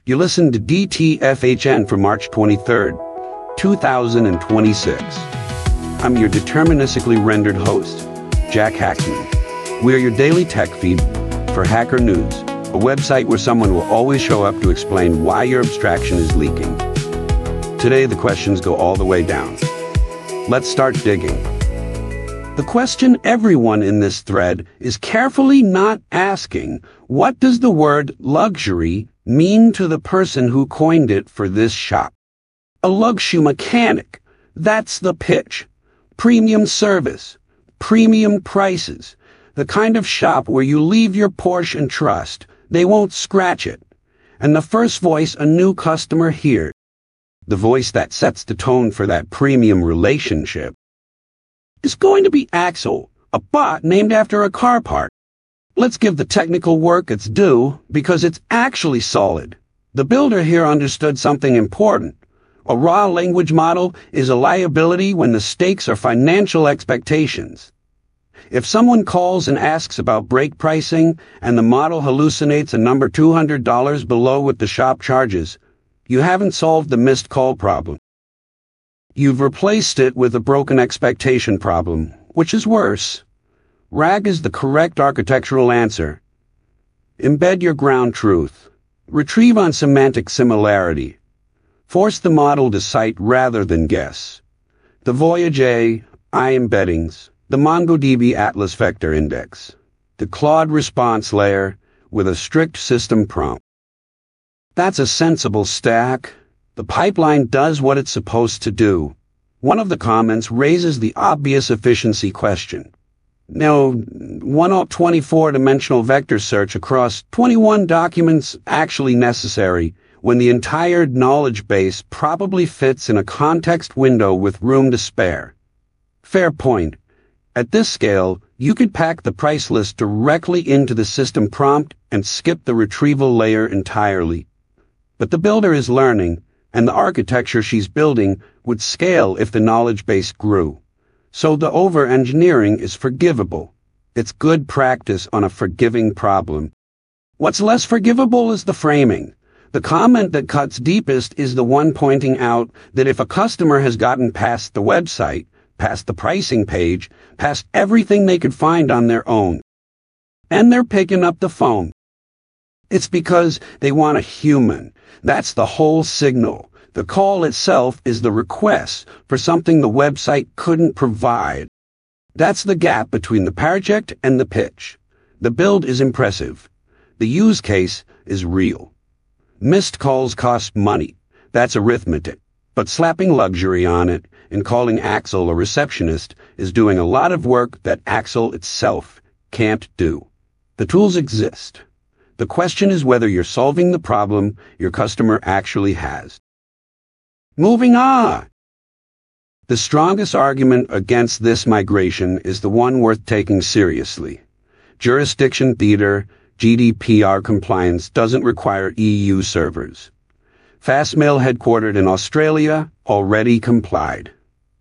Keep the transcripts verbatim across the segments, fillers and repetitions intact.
You listen to D T F H N for March twenty-third, two thousand twenty-six. I'm your deterministically rendered host, Jack Hackman. We are your daily tech feed for Hacker News, a website where someone will always show up to explain why your abstraction is leaking. Today, the questions go all the way down. Let's start digging. The question everyone in this thread is carefully not asking, what does the word luxury mean to the person who coined it for this shop? A luxury mechanic, that's the pitch. Premium service, premium prices, the kind of shop where you leave your Porsche and trust they won't scratch it. And the first voice a new customer hears, the voice that sets the tone for that premium relationship, is going to be Axle, a bot named after a car part. Let's give the technical work its due, because it's actually solid. The builder here understood something important. A raw language model is a liability when the stakes are financial expectations. If someone calls and asks about brake pricing, and the model hallucinates a number two hundred dollars below what the shop charges, you haven't solved the missed call problem. You've replaced it with a broken expectation problem, which is worse. RAG is the correct architectural answer. Embed your ground truth. Retrieve on semantic similarity. Force the model to cite rather than guess. The Voyage A I embeddings, the MongoDB Atlas Vector Index, the Claude response layer with a strict system prompt. That's a sensible stack. The pipeline does what it's supposed to do. One of the comments raises the obvious efficiency question. Now, one twenty-four dimensional vector search across twenty-one documents actually necessary when the entire knowledge base probably fits in a context window with room to spare? Fair point. At this scale, you could pack the price list directly into the system prompt and skip the retrieval layer entirely. But the builder is learning, and the architecture she's building would scale if the knowledge base grew. So the over-engineering is forgivable. It's good practice on a forgiving problem. What's less forgivable is the framing. The comment that cuts deepest is the one pointing out that if a customer has gotten past the website, past the pricing page, past everything they could find on their own, and they're picking up the phone, it's because they want a human. That's the whole signal. The call itself is the request for something the website couldn't provide. That's the gap between the project and the pitch. The build is impressive. The use case is real. Missed calls cost money. That's arithmetic. But slapping luxury on it and calling Axle a receptionist is doing a lot of work that Axle itself can't do. The tools exist. The question is whether you're solving the problem your customer actually has. Moving on. The strongest argument against this migration is the one worth taking seriously. Jurisdiction theater, G D P R compliance doesn't require E U servers. Fastmail, headquartered in Australia, already complied.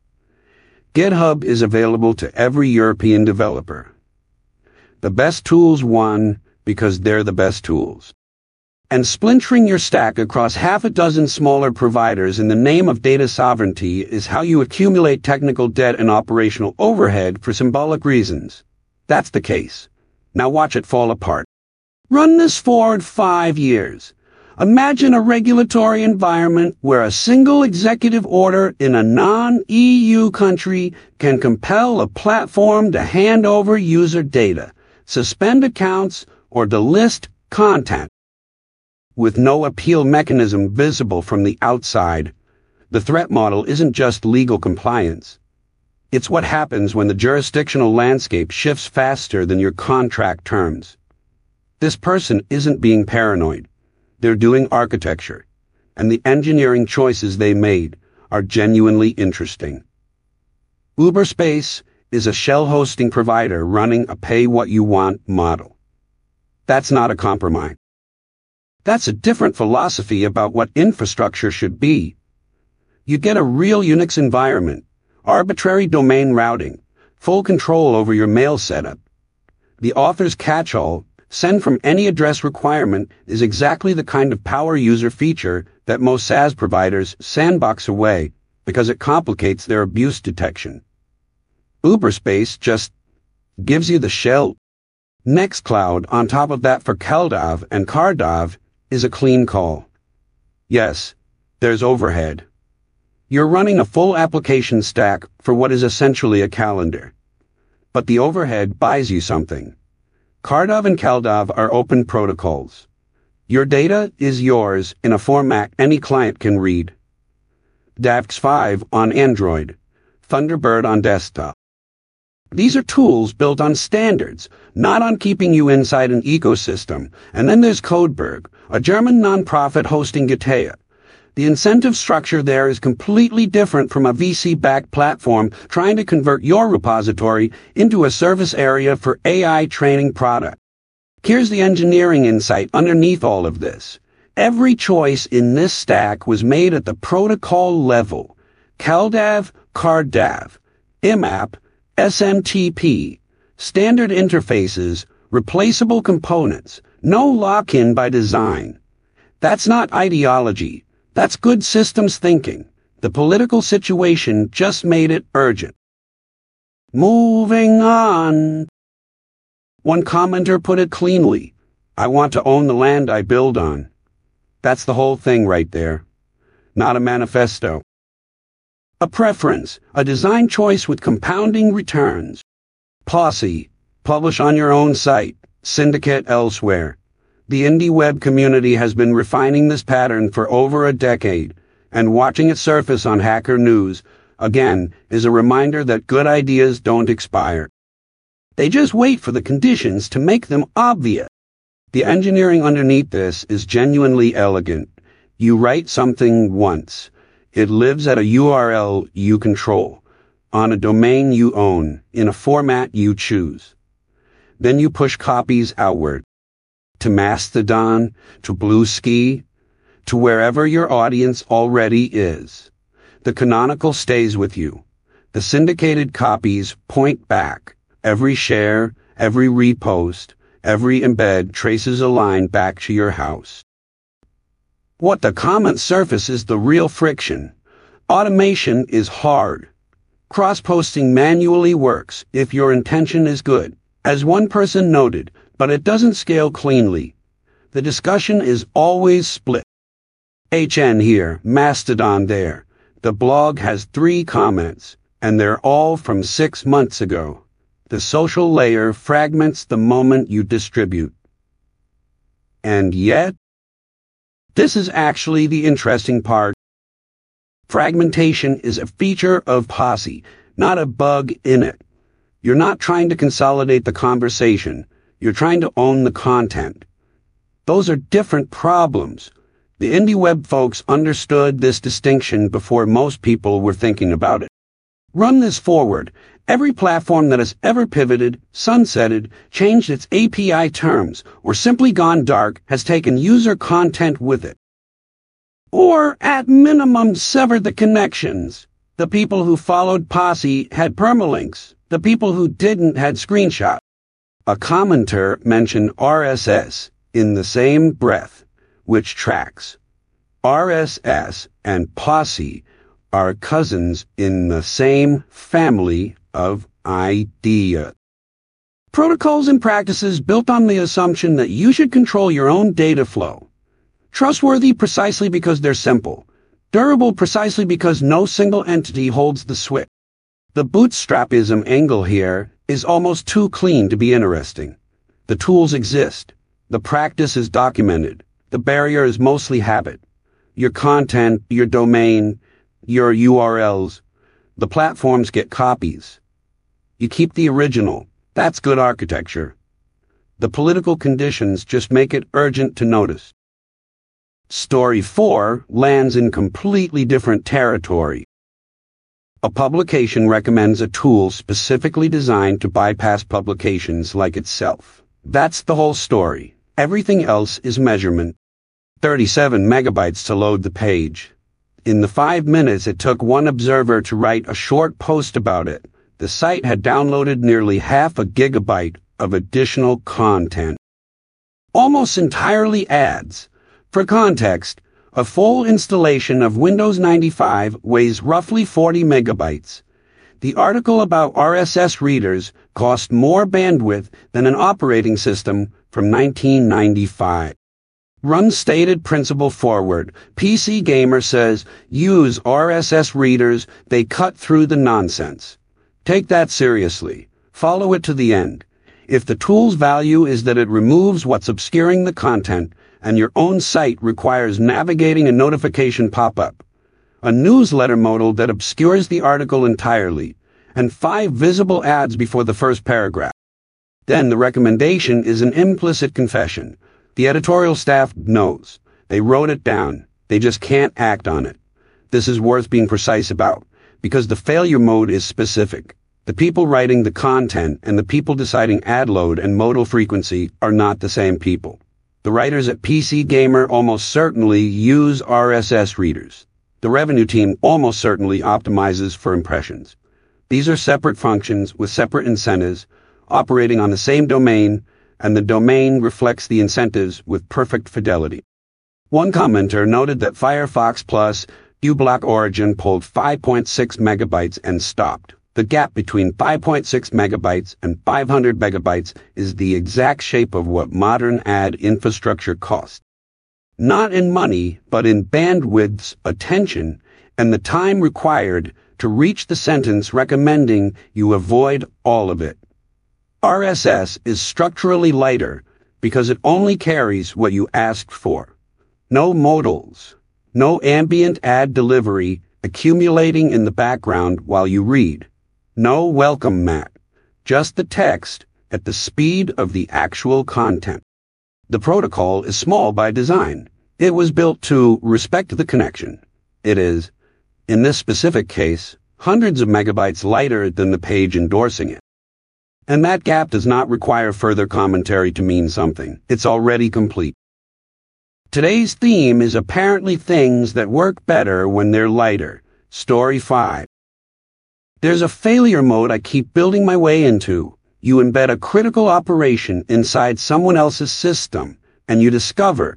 GitHub is available to every European developer. The best tools won because they're the best tools. And splintering your stack across half a dozen smaller providers in the name of data sovereignty is how you accumulate technical debt and operational overhead for symbolic reasons. That's the case. Now watch it fall apart. Run this forward five years. Imagine a regulatory environment where a single executive order in a non-E U country can compel a platform to hand over user data, suspend accounts, or delist content. With no appeal mechanism visible from the outside, the threat model isn't just legal compliance. It's what happens when the jurisdictional landscape shifts faster than your contract terms. This person isn't being paranoid. They're doing architecture, and the engineering choices they made are genuinely interesting. Uberspace is a shell hosting provider running a pay-what-you-want model. That's not a compromise. That's a different philosophy about what infrastructure should be. You get a real Unix environment, arbitrary domain routing, full control over your mail setup. The author's catch-all, send from any address requirement is exactly the kind of power user feature that most SaaS providers sandbox away because it complicates their abuse detection. Uberspace just gives you the shell. Nextcloud, on top of that for CalDAV and CarDAV, is a clean call. Yes, there's overhead. You're running a full application stack for what is essentially a calendar. But the overhead buys you something. CarDAV and CalDAV are open protocols. Your data is yours in a format any client can read. DAVX five on Android, Thunderbird on desktop. These are tools built on standards, not on keeping you inside an ecosystem. And then there's Codeberg, a German nonprofit hosting Gatea. The incentive structure there is completely different from a V C-backed platform trying to convert your repository into a service area for A I training product. Here's the engineering insight underneath all of this. Every choice in this stack was made at the protocol level. CalDAV, CarDAV, I M A P, S M T P, standard interfaces, replaceable components, no lock-in by design. That's not ideology. That's good systems thinking. The political situation just made it urgent. Moving on. One commenter put it cleanly. I want to own the land I build on. That's the whole thing right there. Not a manifesto. A preference, a design choice with compounding returns. Posse, publish on your own site, syndicate elsewhere. The indie web community has been refining this pattern for over a decade, and watching it surface on Hacker News, again, is a reminder that good ideas don't expire. They just wait for the conditions to make them obvious. The engineering underneath this is genuinely elegant. You write something once. It lives at a U R L you control, on a domain you own, in a format you choose. Then you push copies outward. To Mastodon, to Bluesky, to wherever your audience already is. The canonical stays with you. The syndicated copies point back. Every share, every repost, every embed traces a line back to your house. What the comment surface is the real friction. Automation is hard. Cross-posting manually works if your intention is good, as one person noted, but it doesn't scale cleanly. The discussion is always split. H N here, Mastodon there. The blog has three comments, and they're all from six months ago. The social layer fragments the moment you distribute. And yet, this is actually the interesting part. Fragmentation is a feature of Posse, not a bug in it. You're not trying to consolidate the conversation. You're trying to own the content. Those are different problems. The indie web folks understood this distinction before most people were thinking about it. Run this forward. Every platform that has ever pivoted, sunsetted, changed its A P I terms, or simply gone dark has taken user content with it. Or, at minimum, severed the connections. The people who followed Posse had permalinks. The people who didn't had screenshots. A commenter mentioned R S S in the same breath, which tracks. R S S and Posse are cousins in the same family of idea. Protocols and practices built on the assumption that you should control your own data flow. Trustworthy precisely because they're simple. Durable precisely because no single entity holds the switch. The bootstrapism angle here is almost too clean to be interesting. The tools exist. The practice is documented. The barrier is mostly habit. Your content, your domain, your U R Ls. The platforms get copies. You keep the original. That's good architecture. The political conditions just make it urgent to notice. Story four lands in completely different territory. A publication recommends a tool specifically designed to bypass publications like itself. That's the whole story. Everything else is measurement. thirty-seven megabytes to load the page. In the five minutes it took one observer to write a short post about it, the site had downloaded nearly half a gigabyte of additional content. almost entirely ads. For context, a full installation of Windows ninety-five weighs roughly forty megabytes. The article about R S S readers cost more bandwidth than an operating system from nineteen ninety-five. Run stated principle forward. P C Gamer says, use R S S readers, they cut through the nonsense. Take that seriously. Follow it to the end. If the tool's value is that it removes what's obscuring the content, and your own site requires navigating a notification pop-up, a newsletter modal that obscures the article entirely, and five visible ads before the first paragraph, then the recommendation is an implicit confession. The editorial staff knows. They wrote it down. They just can't act on it. This is worth being precise about, because the failure mode is specific. The people writing the content and the people deciding ad load and modal frequency are not the same people. The writers at P C Gamer almost certainly use R S S readers. The revenue team almost certainly optimizes for impressions. These are separate functions with separate incentives, operating on the same domain, and the domain reflects the incentives with perfect fidelity. One commenter noted that Firefox Plus uBlock Origin pulled five point six megabytes and stopped. The gap between five point six megabytes and five hundred megabytes is the exact shape of what modern ad infrastructure costs. Not in money, but in bandwidths, attention, and the time required to reach the sentence recommending you avoid all of it. R S S is structurally lighter because it only carries what you asked for. No modals, no ambient ad delivery accumulating in the background while you read. No welcome mat, just the text at the speed of the actual content. The protocol is small by design. It was built to respect the connection. It is, in this specific case, hundreds of megabytes lighter than the page endorsing it. And that gap does not require further commentary to mean something. It's already complete. Today's theme is apparently things that work better when they're lighter. Story five. There's a failure mode I keep building my way into. You embed a critical operation inside someone else's system, and you discover,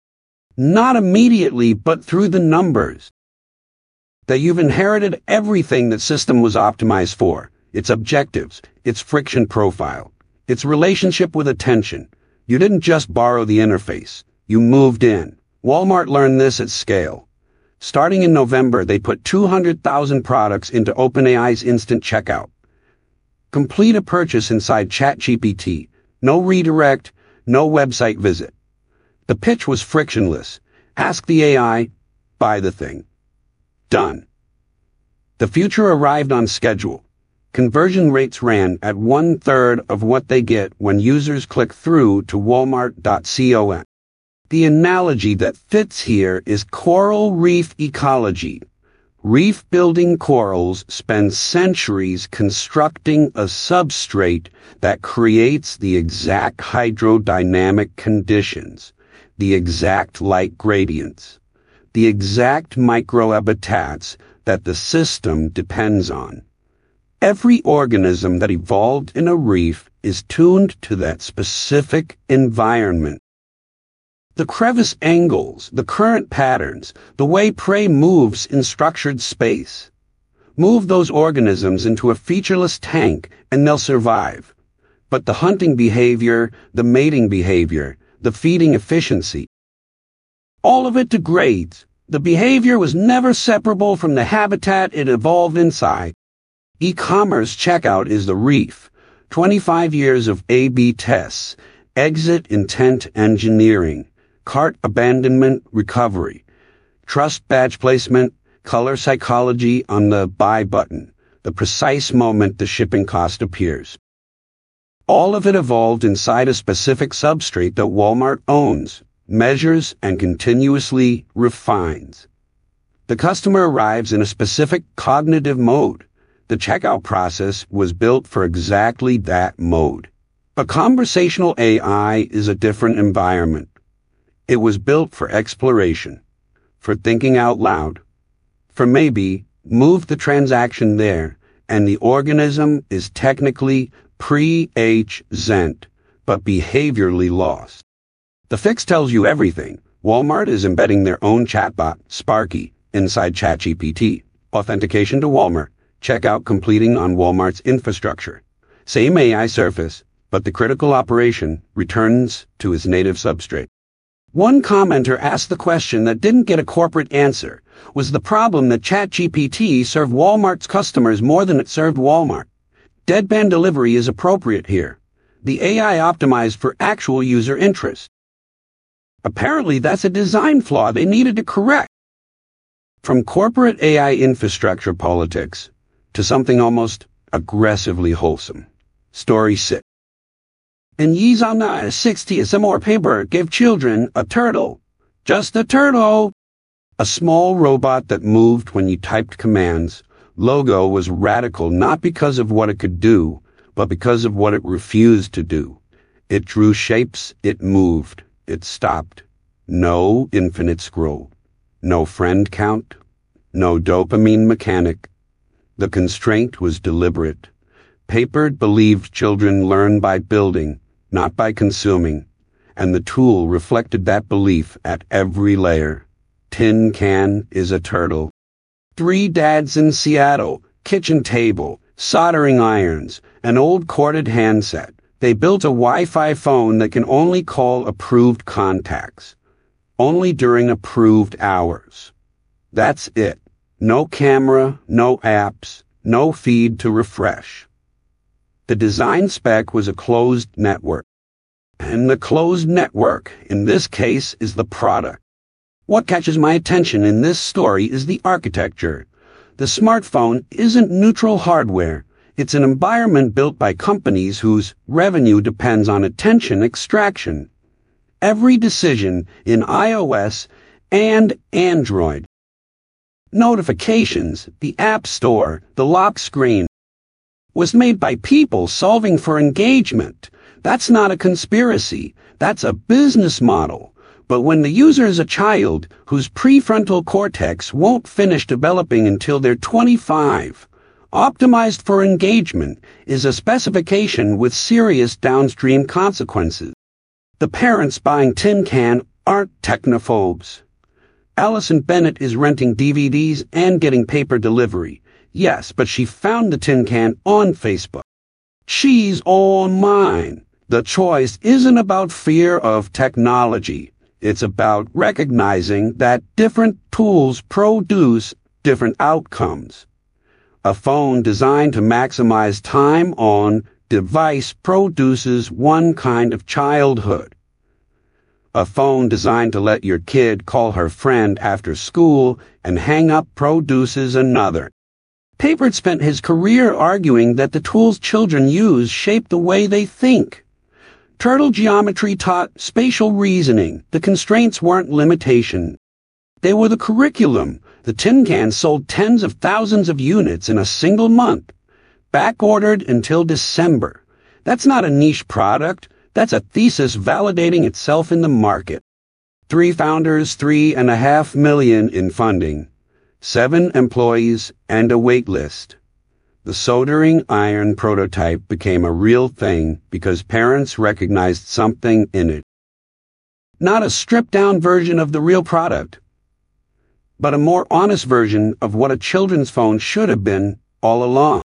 not immediately but through the numbers, that you've inherited everything that system was optimized for. Its objectives, its friction profile, its relationship with attention. You didn't just borrow the interface. You moved in. Walmart learned this at scale. Starting in November, they put two hundred thousand products into OpenAI's instant checkout. Complete a purchase inside ChatGPT. No redirect, no website visit. The pitch was frictionless. Ask the A I, buy the thing. Done. The future arrived on schedule. Conversion rates ran at one-third of what they get when users click through to walmart dot com. The analogy that fits here is coral reef ecology. Reef-building corals spend centuries constructing a substrate that creates the exact hydrodynamic conditions, the exact light gradients, the exact microhabitats that the system depends on. Every organism that evolved in a reef is tuned to that specific environment. The crevice angles, the current patterns, the way prey moves in structured space. Move those organisms into a featureless tank and they'll survive. But the hunting behavior, the mating behavior, the feeding efficiency, all of it degrades. The behavior was never separable from the habitat it evolved inside. E-commerce checkout is the reef. twenty-five years of A B tests, exit intent engineering, cart abandonment recovery, trust badge placement, color psychology on the buy button, the precise moment the shipping cost appears. All of it evolved inside a specific substrate that Walmart owns, measures, and continuously refines. The customer arrives in a specific cognitive mode. The checkout process was built for exactly that mode. But conversational A I is a different environment. It was built for exploration, for thinking out loud, for maybe move the transaction there, and the organism is technically pre-H-zent, but behaviorally lost. The fix tells you everything. Walmart is embedding their own chatbot, Sparky, inside ChatGPT. Authentication to Walmart. Checkout completing on Walmart's infrastructure. Same A I surface, but the critical operation returns to its native substrate. One commenter asked the question that didn't get a corporate answer. Was the problem that ChatGPT served Walmart's customers more than it served Walmart? Deadpan delivery is appropriate here. The A I optimized for actual user interest. Apparently, that's a design flaw they needed to correct. From corporate A I infrastructure politics to something almost aggressively wholesome. Story six. In Yizana sixty, some more paper gave children a turtle. Just a turtle. A small robot that moved when you typed commands. Logo was radical not because of what it could do, but because of what it refused to do. It drew shapes, it moved, it stopped. No infinite scroll. No friend count. No dopamine mechanic. The constraint was deliberate. Papered believed children learn by building, not by consuming, and the tool reflected that belief at every layer. Tin can is a turtle. Three dads in Seattle, kitchen table, soldering irons, an old corded handset. They built a Wi-Fi phone that can only call approved contacts. Only during approved hours. That's it. No camera, no apps, no feed to refresh. The design spec was a closed network. And the closed network, in this case, is the product. What catches my attention in this story is the architecture. The smartphone isn't neutral hardware. It's an environment built by companies whose revenue depends on attention extraction. Every decision in iOS and Android. Notifications, the App Store, the lock screen, was made by people solving for engagement. That's not a conspiracy. That's a business model. But when the user is a child whose prefrontal cortex won't finish developing until they're twenty-five, optimized for engagement is a specification with serious downstream consequences. The parents buying tin can aren't technophobes. Allison Bennett is renting D V Ds and getting paper delivery. Yes, but she found the tin can on Facebook. She's on mine. The choice isn't about fear of technology. It's about recognizing that different tools produce different outcomes. A phone designed to maximize time on device produces one kind of childhood. A phone designed to let your kid call her friend after school and hang up produces another. Papert spent his career arguing that the tools children use shape the way they think. Turtle geometry taught spatial reasoning. The constraints weren't limitation. They were the curriculum. The tin can sold tens of thousands of units in a single month. Back-ordered until December. That's not a niche product. That's a thesis validating itself in the market. Three founders, three and a half million in funding. Seven employees and a wait list. The soldering iron prototype became a real thing because parents recognized something in it. Not a stripped-down version of the real product, but a more honest version of what a children's phone should have been all along.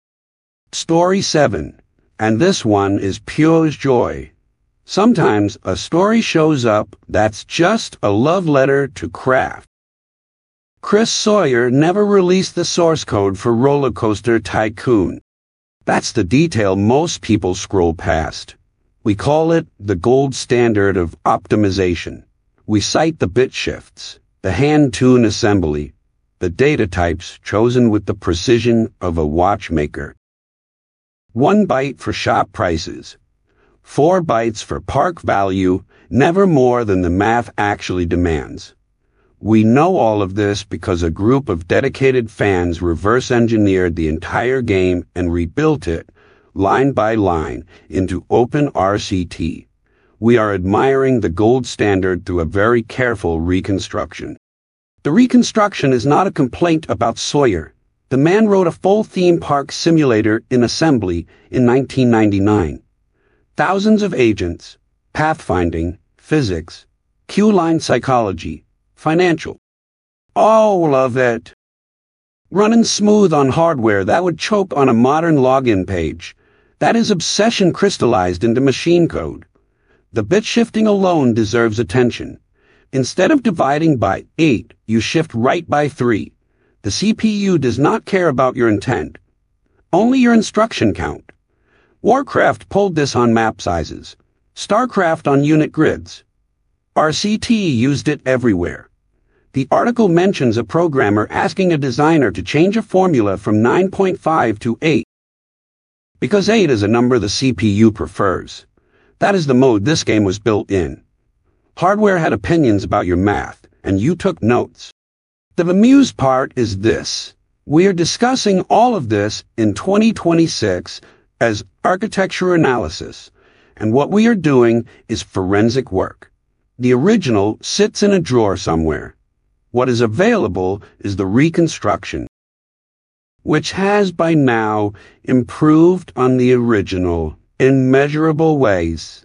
Story seven, and this one is pure joy. Sometimes a story shows up that's just a love letter to craft. Chris Sawyer never released the source code for Roller Coaster Tycoon. That's the detail most people scroll past. We call it the gold standard of optimization. We cite the bit shifts, the hand-tune assembly, the data types chosen with the precision of a watchmaker. One byte for shop prices. Four bytes for park value, never more than the math actually demands. We know all of this because a group of dedicated fans reverse-engineered the entire game and rebuilt it, line by line, into OpenRCT. We are admiring the gold standard through a very careful reconstruction. The reconstruction is not a complaint about Sawyer. The man wrote a full theme park simulator in assembly in nineteen ninety-nine. Thousands of agents, pathfinding, physics, Q-line psychology, financial. All of it. Running smooth on hardware that would choke on a modern login page. That is obsession crystallized into machine code. The bit shifting alone deserves attention. Instead of dividing by eight, you shift right by three. The C P U does not care about your intent, only your instruction count. Warcraft pulled this on map sizes, StarCraft on unit grids. R C T used it everywhere. The article mentions a programmer asking a designer to change a formula from nine point five to eight, because eight is a number the C P U prefers. That is the mode this game was built in. Hardware had opinions about your math, and you took notes. The bemused part is this. We are discussing all of this in twenty twenty-six as architecture analysis, and what we are doing is forensic work. The original sits in a drawer somewhere. What is available is the reconstruction, which has by now improved on the original in measurable ways.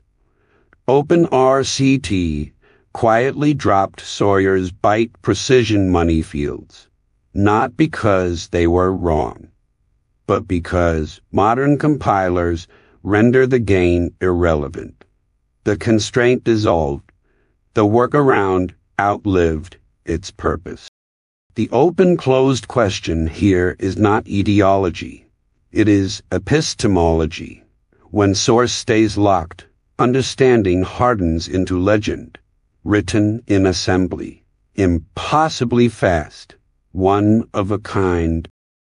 OpenRCT quietly dropped Sawyer's byte precision money fields, not because they were wrong, but because modern compilers render the gain irrelevant. The constraint dissolved, the workaround outlived its purpose. The open-closed question here is not etiology. It is epistemology. When source stays locked, understanding hardens into legend, written in assembly, impossibly fast, one of a kind.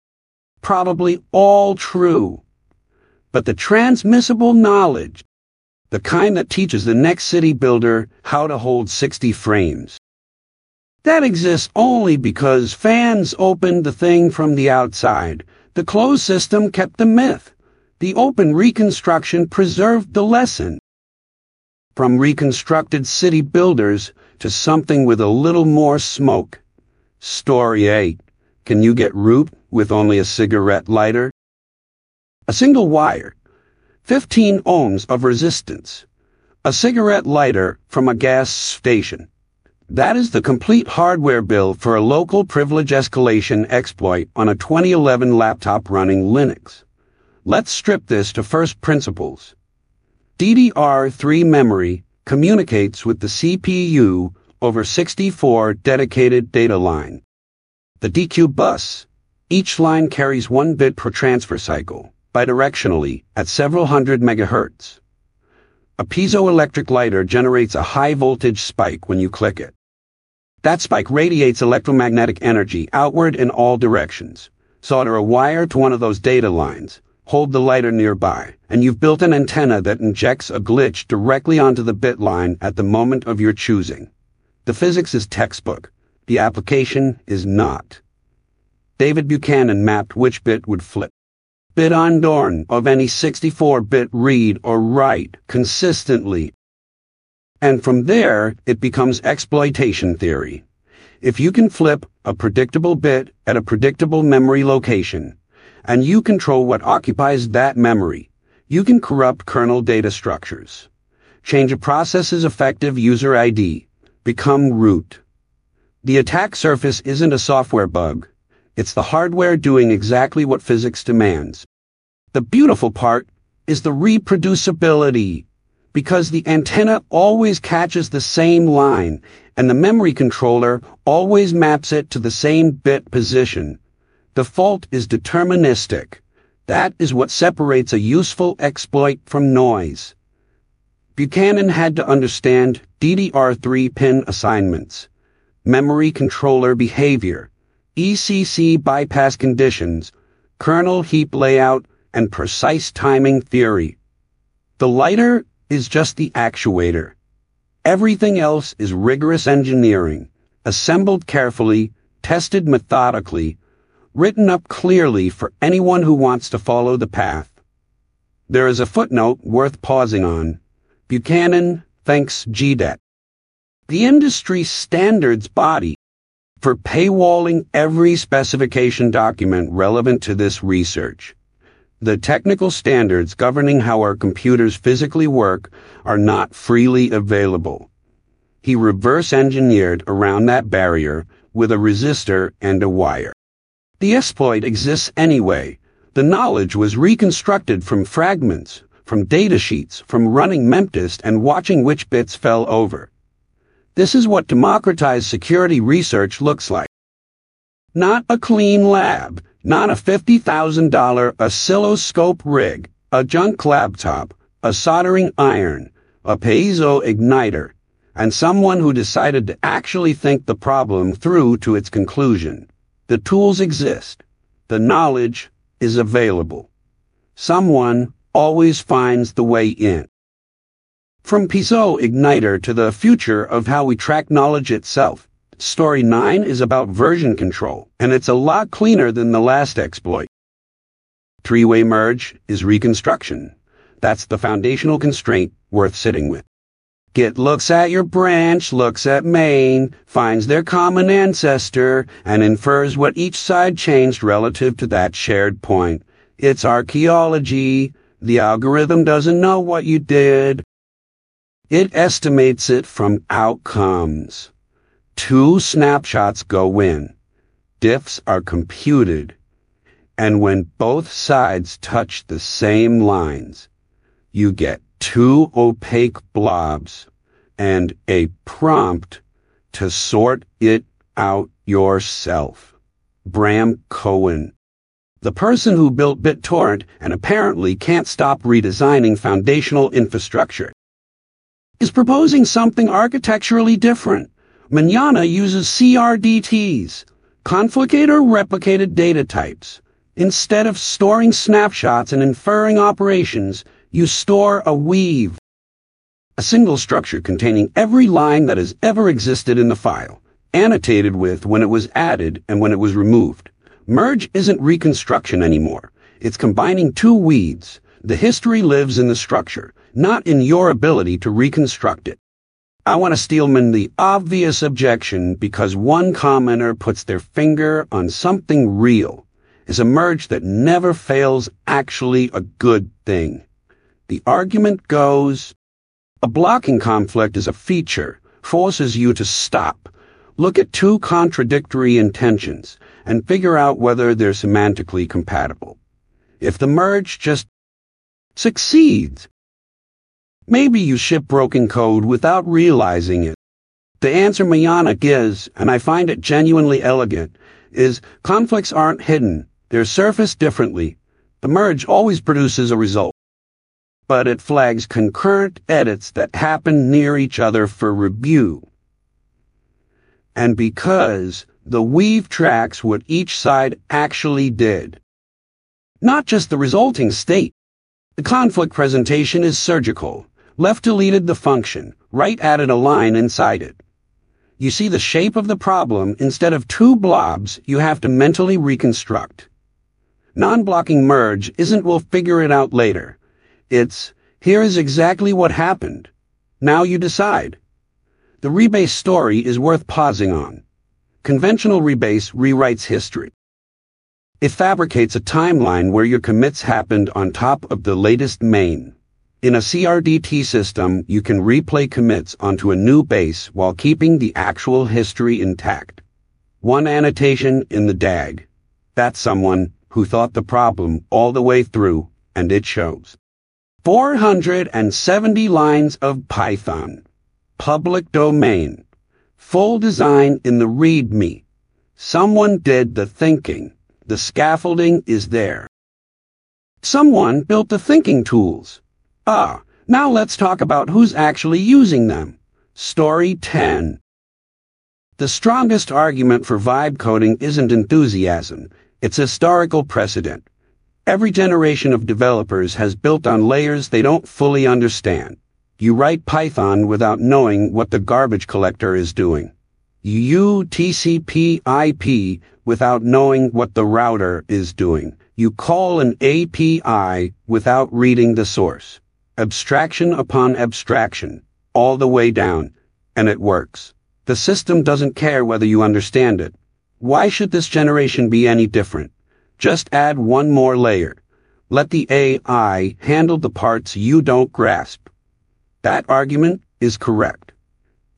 Probably all true, but the transmissible knowledge, the kind that teaches the next city builder how to hold sixty frames, that exists only because fans opened the thing from the outside. The closed system kept the myth. The open reconstruction preserved the lesson. From reconstructed city builders to something with a little more smoke. Story eight. Can you get root with only a cigarette lighter? A single wire. fifteen ohms of resistance. A cigarette lighter from a gas station. That is the complete hardware bill for a local privilege escalation exploit on a twenty eleven laptop running Linux. Let's strip this to first principles. D D R three memory communicates with the C P U over sixty-four dedicated data lines. The D Q bus. Each line carries one bit per transfer cycle, bidirectionally, at several hundred megahertz. A piezoelectric lighter generates a high-voltage spike when you click it. That spike radiates electromagnetic energy outward in all directions. Solder a wire to one of those data lines, hold the lighter nearby, and you've built an antenna that injects a glitch directly onto the bit line at the moment of your choosing. The physics is textbook. The application is not. David Buchanan mapped which bit would flip. Bit on Dorn of any sixty-four bit read or write consistently. And from there, it becomes exploitation theory. If you can flip a predictable bit at a predictable memory location, and you control what occupies that memory, you can corrupt kernel data structures. Change a process's effective user I D. Become root. The attack surface isn't a software bug. It's the hardware doing exactly what physics demands. The beautiful part is the reproducibility, because the antenna always catches the same line, and the memory controller always maps it to the same bit position. The fault is deterministic. That is what separates a useful exploit from noise. Buchanan had to understand D D R three pin assignments, memory controller behavior, E C C bypass conditions, kernel heap layout, and precise timing theory. The lighter is just the actuator. Everything else is rigorous engineering, assembled carefully, tested methodically, written up clearly for anyone who wants to follow the path. There is a footnote worth pausing on. Buchanan thanks G D E T, the industry standards body, for paywalling every specification document relevant to this research. The technical standards governing how our computers physically work are not freely available. He reverse-engineered around that barrier with a resistor and a wire. The exploit exists anyway. The knowledge was reconstructed from fragments, from datasheets, from running Memtist and watching which bits fell over. This is what democratized security research looks like. Not a clean lab, not a fifty thousand dollar oscilloscope rig, a junk laptop, a soldering iron, a piezo igniter, and someone who decided to actually think the problem through to its conclusion. The tools exist. The knowledge is available. Someone always finds the way in. From piezo igniter to the future of how we track knowledge itself, Story nine is about version control, and it's a lot cleaner than the last exploit. Three-way merge is reconstruction. That's the foundational constraint worth sitting with. Git looks at your branch, looks at main, finds their common ancestor, and infers what each side changed relative to that shared point. It's archaeology. The algorithm doesn't know what you did. It estimates it from outcomes. Two snapshots go in. Diffs are computed. And when both sides touch the same lines, you get two opaque blobs and a prompt to sort it out yourself. Bram Cohen, the person who built BitTorrent and apparently can't stop redesigning foundational infrastructure, is proposing something architecturally different. Manana uses C R D Ts, conflicator replicated data types. Instead of storing snapshots and inferring operations, you store a weave, a single structure containing every line that has ever existed in the file, annotated with when it was added and when it was removed. Merge isn't reconstruction anymore. It's combining two weeds. The history lives in the structure, not in your ability to reconstruct it. I want to steelman the obvious objection because one commenter puts their finger on something real. Is a merge that never fails actually a good thing? The argument goes, a blocking conflict is a feature, forces you to stop, look at two contradictory intentions, and figure out whether they're semantically compatible. If the merge just succeeds, maybe you ship broken code without realizing it. The answer Manana gives, and I find it genuinely elegant, is conflicts aren't hidden, they're surfaced differently. The merge always produces a result, but it flags concurrent edits that happen near each other for review. And because the weave tracks what each side actually did, not just the resulting state, the conflict presentation is surgical. Left deleted the function, right added a line inside it. You see the shape of the problem. Instead of two blobs, you have to mentally reconstruct. Non-blocking merge isn't we'll figure it out later. It's, here is exactly what happened. Now you decide. The rebase story is worth pausing on. Conventional rebase rewrites history. It fabricates a timeline where your commits happened on top of the latest main. In a C R D T system, you can replay commits onto a new base while keeping the actual history intact. One annotation in the D A G. That's someone who thought the problem all the way through, and it shows. four hundred seventy lines of Python. Public domain. Full design in the README. Someone did the thinking. The scaffolding is there. Someone built the thinking tools. Ah, now let's talk about who's actually using them. Story ten. The strongest argument for vibe coding isn't enthusiasm. It's historical precedent. Every generation of developers has built on layers they don't fully understand. You write Python without knowing what the garbage collector is doing. You use T C P I P without knowing what the router is doing. You call an A P I without reading the source. Abstraction upon abstraction, all the way down, and it works. The system doesn't care whether you understand it. Why should this generation be any different? Just add one more layer. Let the A I handle the parts you don't grasp. That argument is correct.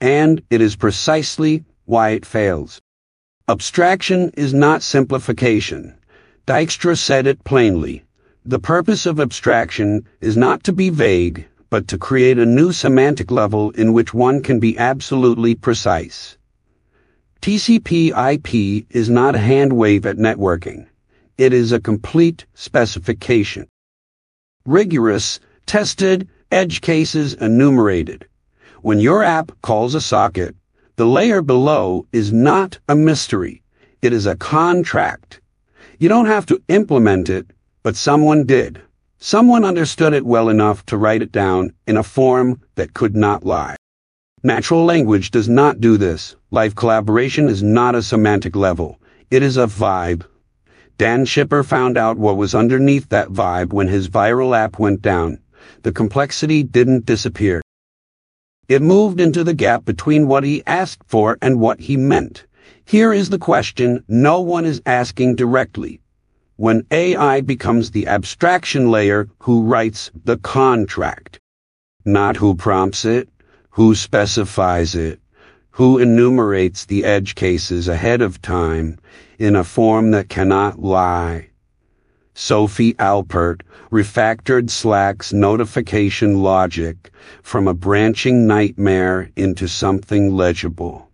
And it is precisely why it fails. Abstraction is not simplification. Dijkstra said it plainly. The purpose of abstraction is not to be vague, but to create a new semantic level in which one can be absolutely precise. T C P I P is not a hand wave at networking. It is a complete specification. Rigorous, tested, edge cases enumerated. When your app calls a socket, the layer below is not a mystery. It is a contract. You don't have to implement it, but someone did. Someone understood it well enough to write it down in a form that could not lie. Natural language does not do this. Live collaboration is not a semantic level. It is a vibe. Dan Shipper found out what was underneath that vibe when his viral app went down. The complexity didn't disappear. It moved into the gap between what he asked for and what he meant. Here is the question no one is asking directly. When A I becomes the abstraction layer, who writes the contract? Not who prompts it, who specifies it, who enumerates the edge cases ahead of time in a form that cannot lie. Sophie Alpert refactored Slack's notification logic from a branching nightmare into something legible.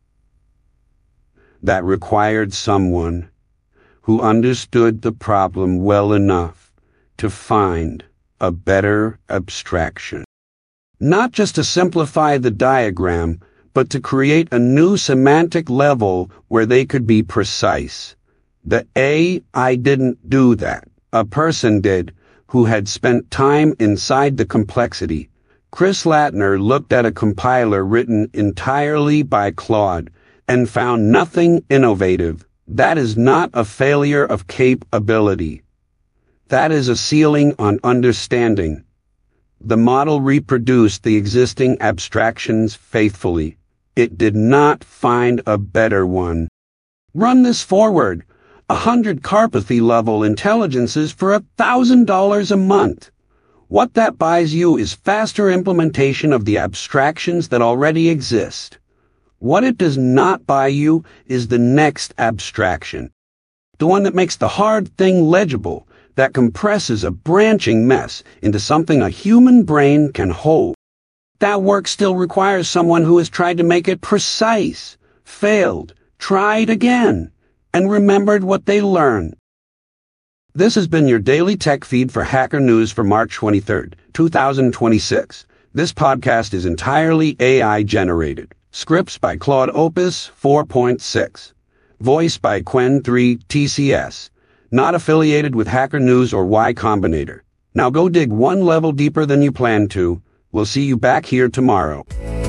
That required someone who understood the problem well enough to find a better abstraction. Not just to simplify the diagram, but to create a new semantic level where they could be precise. The A I didn't do that. A person did, who had spent time inside the complexity. Chris Latner looked at a compiler written entirely by Claude and found nothing innovative. That is not a failure of capability. That is a ceiling on understanding. The model reproduced the existing abstractions faithfully. It did not find a better one. Run this forward. A hundred Karpathy-level intelligences for a thousand dollars a month. What that buys you is faster implementation of the abstractions that already exist. What it does not buy you is the next abstraction. The one that makes the hard thing legible, that compresses a branching mess into something a human brain can hold. That work still requires someone who has tried to make it precise, failed, tried again, and remembered what they learned. This has been your daily tech feed for Hacker News for March twenty-third, two thousand twenty-six. This podcast is entirely A I generated. Scripts by Claude Opus four point six. Voice by Qwen three T C S. Not affiliated with Hacker News or Y Combinator. Now go dig one level deeper than you planned to. We'll see you back here tomorrow.